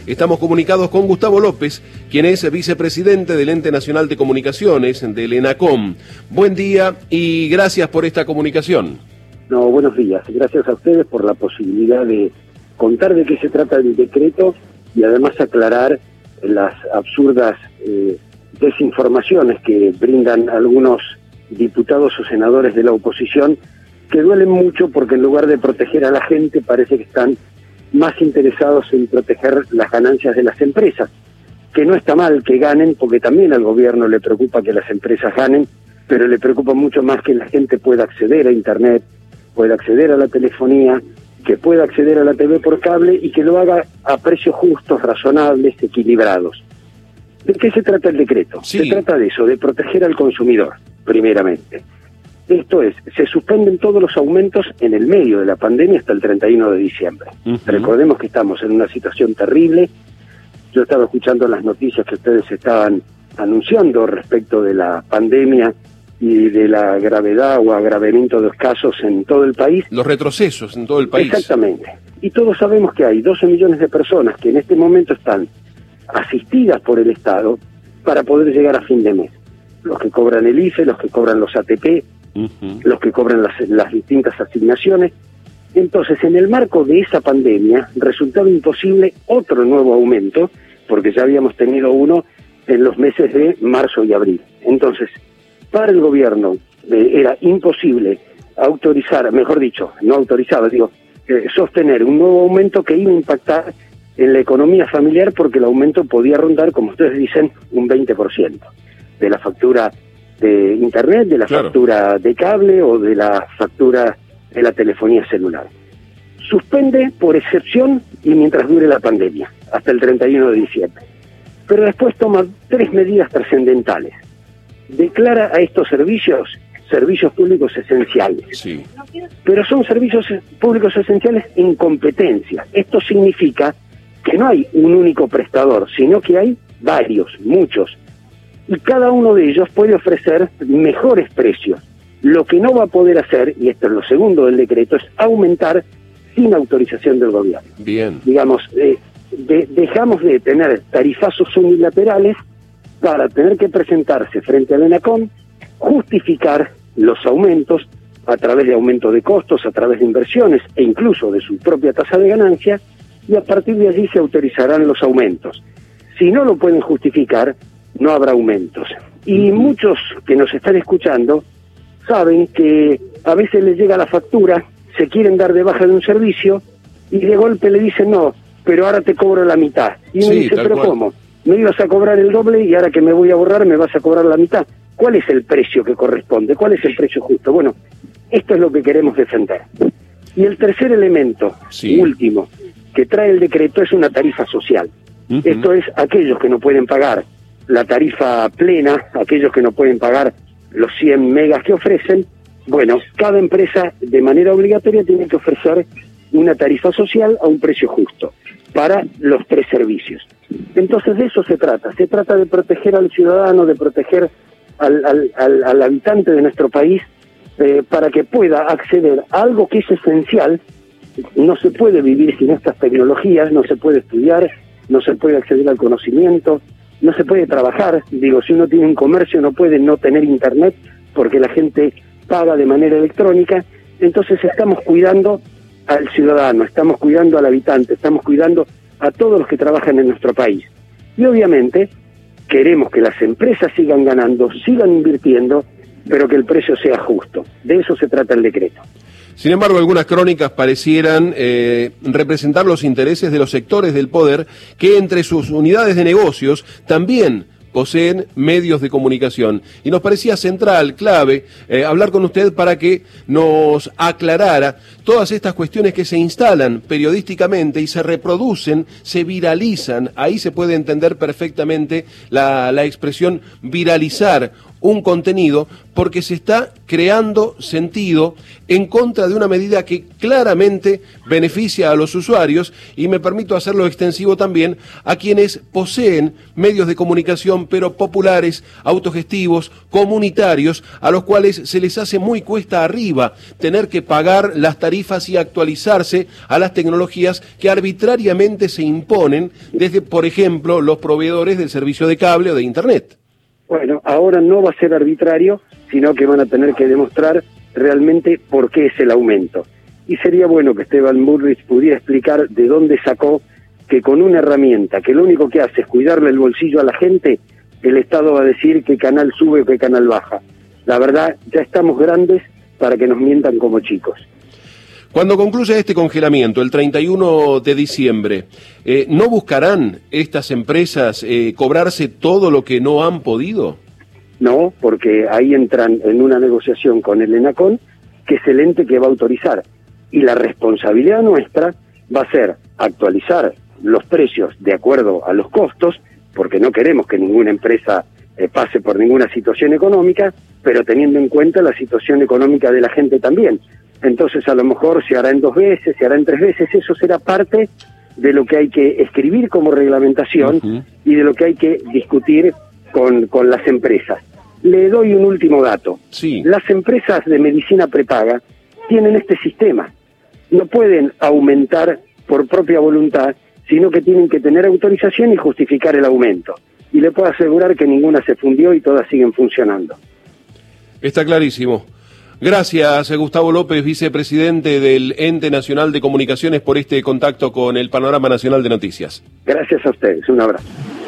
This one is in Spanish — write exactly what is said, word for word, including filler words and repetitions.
Estamos comunicados con Gustavo López, quien es vicepresidente del Ente Nacional de Comunicaciones, del ENACOM. Buen día y gracias por esta comunicación. No, buenos días. Gracias a ustedes por la posibilidad de contar de qué se trata el decreto y además aclarar las absurdas eh, desinformaciones que brindan algunos diputados o senadores de la oposición, que duelen mucho porque en lugar de proteger a la gente parece que están más interesados en proteger las ganancias de las empresas, que no está mal que ganen, porque también al gobierno le preocupa que las empresas ganen, pero le preocupa mucho más que la gente pueda acceder a Internet, pueda acceder a la telefonía, que pueda acceder a la T V por cable y que lo haga a precios justos, razonables, equilibrados. ¿De qué se trata el decreto? Sí. Se trata de eso, de proteger al consumidor, primeramente. Esto es, se suspenden todos los aumentos en el medio de la pandemia hasta el treinta y uno de diciembre. Uh-huh. Recordemos que estamos en una situación terrible. Yo estaba escuchando las noticias que ustedes estaban anunciando respecto de la pandemia y de la gravedad o agravamiento de los casos en todo el país. Los retrocesos en todo el país. Exactamente. Y todos sabemos que hay doce millones de personas que en este momento están asistidas por el Estado para poder llegar a fin de mes. Los que cobran el I F E, los que cobran los A T P, uh-huh. los que cobran las, las distintas asignaciones. Entonces, en el marco de esa pandemia, resultaba imposible otro nuevo aumento, porque ya habíamos tenido uno en los meses de marzo y abril. Entonces, para el gobierno eh, era imposible autorizar, mejor dicho, no autorizaba, digo, eh, sostener un nuevo aumento que iba a impactar en la economía familiar, porque el aumento podía rondar, como ustedes dicen, un veinte por ciento de la factura de Internet, de la claro. factura de cable o de la factura de la telefonía celular. Suspende por excepción y mientras dure la pandemia, hasta el treinta y uno de diciembre. Pero después toma tres medidas trascendentales. Declara a estos servicios servicios públicos esenciales. Sí. Pero son servicios públicos esenciales en competencia. Esto significa que no hay un único prestador, sino que hay varios, muchos. Y cada uno de ellos puede ofrecer mejores precios. Lo que no va a poder hacer, y esto es lo segundo del decreto, es aumentar sin autorización del gobierno. Bien. Digamos, eh, de, dejamos de tener tarifazos unilaterales para tener que presentarse frente al ENACOM, justificar los aumentos a través de aumento de costos, a través de inversiones e incluso de su propia tasa de ganancia, y a partir de allí se autorizarán los aumentos. Si no lo pueden justificar, no habrá aumentos. Y muchos que nos están escuchando saben que a veces les llega la factura, se quieren dar de baja de un servicio y de golpe le dicen no, pero ahora te cobro la mitad. Y uno sí, dice, pero cual. ¿cómo? Me ibas a cobrar el doble y ahora que me voy a borrar me vas a cobrar la mitad. ¿Cuál es el precio que corresponde? ¿Cuál es el precio justo? Bueno, esto es lo que queremos defender. Y el tercer elemento, sí. último, que trae el decreto es una tarifa social. Uh-huh. Esto es aquellos que no pueden pagar la tarifa plena, aquellos que no pueden pagar los cien megas que ofrecen. Bueno, cada empresa de manera obligatoria tiene que ofrecer una tarifa social a un precio justo para los tres servicios. Entonces de eso se trata, se trata de proteger al ciudadano, de proteger al, al, al, al habitante de nuestro país eh, para que pueda acceder a algo que es esencial. No se puede vivir sin estas tecnologías, no se puede estudiar, no se puede acceder al conocimiento, no se puede trabajar. Digo, si uno tiene un comercio no puede no tener internet porque la gente paga de manera electrónica. Entonces estamos cuidando al ciudadano, estamos cuidando al habitante, estamos cuidando a todos los que trabajan en nuestro país. Y obviamente queremos que las empresas sigan ganando, sigan invirtiendo, pero que el precio sea justo. De eso se trata el decreto. Sin embargo, algunas crónicas parecieran eh, representar los intereses de los sectores del poder que entre sus unidades de negocios también poseen medios de comunicación. Y nos parecía central, clave, eh, hablar con usted para que nos aclarara todas estas cuestiones que se instalan periodísticamente y se reproducen, se viralizan. Ahí se puede entender perfectamente la, la expresión viralizar un contenido porque se está creando sentido en contra de una medida que claramente beneficia a los usuarios, y me permito hacerlo extensivo también a quienes poseen medios de comunicación pero populares, autogestivos, comunitarios, a los cuales se les hace muy cuesta arriba tener que pagar las tarifas y actualizarse a las tecnologías que arbitrariamente se imponen desde, por ejemplo, los proveedores del servicio de cable o de internet. Bueno, ahora no va a ser arbitrario, sino que van a tener que demostrar realmente por qué es el aumento. Y sería bueno que Esteban Bullrich pudiera explicar de dónde sacó que con una herramienta que lo único que hace es cuidarle el bolsillo a la gente, el Estado va a decir qué canal sube o qué canal baja. La verdad, ya estamos grandes para que nos mientan como chicos. Cuando concluya este congelamiento, el treinta y uno de diciembre, eh, ¿no buscarán estas empresas eh, cobrarse todo lo que no han podido? No, porque ahí entran en una negociación con el ENACON, que es el ente que va a autorizar. Y la responsabilidad nuestra va a ser actualizar los precios de acuerdo a los costos, porque no queremos que ninguna empresa eh, pase por ninguna situación económica, pero teniendo en cuenta la situación económica de la gente también. Entonces a lo mejor se hará en dos veces, se hará en tres veces, eso será parte de lo que hay que escribir como reglamentación uh-huh. y de lo que hay que discutir con, con las empresas. Le doy un último dato. Sí. Las empresas de medicina prepaga tienen este sistema. No pueden aumentar por propia voluntad, sino que tienen que tener autorización y justificar el aumento. Y le puedo asegurar que ninguna se fundió y todas siguen funcionando. Está clarísimo. Gracias, Gustavo López, vicepresidente del Ente Nacional de Comunicaciones, por este contacto con el Panorama Nacional de Noticias. Gracias a ustedes. Un abrazo.